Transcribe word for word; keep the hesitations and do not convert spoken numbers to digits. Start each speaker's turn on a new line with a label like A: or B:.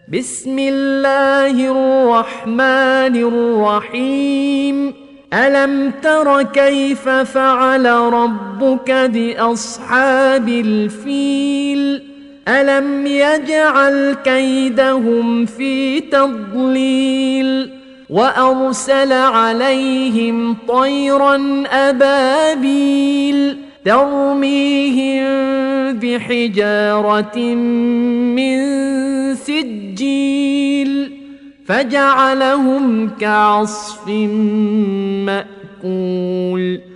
A: بسم الله الرحمن الرحيم ألم تر كيف فعل ربك بأصحاب الفيل ألم يجعل كيدهم في تضليل وأرسل عليهم طيرا أبابيل ترميهم بحجارة من سجيل فجعلهم كعصف مأكول